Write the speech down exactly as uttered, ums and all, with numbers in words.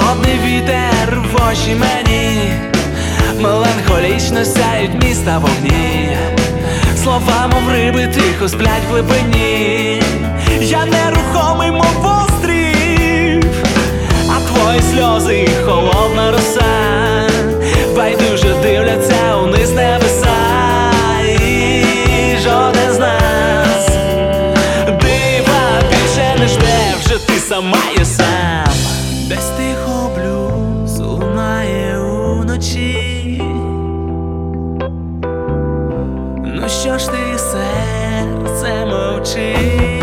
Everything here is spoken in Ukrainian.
холодний вітер в очі мені, меланхолічно сяють міста вогні. Слова, мов риби, тихо сплять в глибині. Я нерухомий, мов острів, а твої сльози — холодна роса. Байдуже дивляться униз небеса, і жоден з нас дива більше не жде, вже ти сама є сам. Десь тихо блюз лунає уночі. Ну що ж ти, серце, мовчи?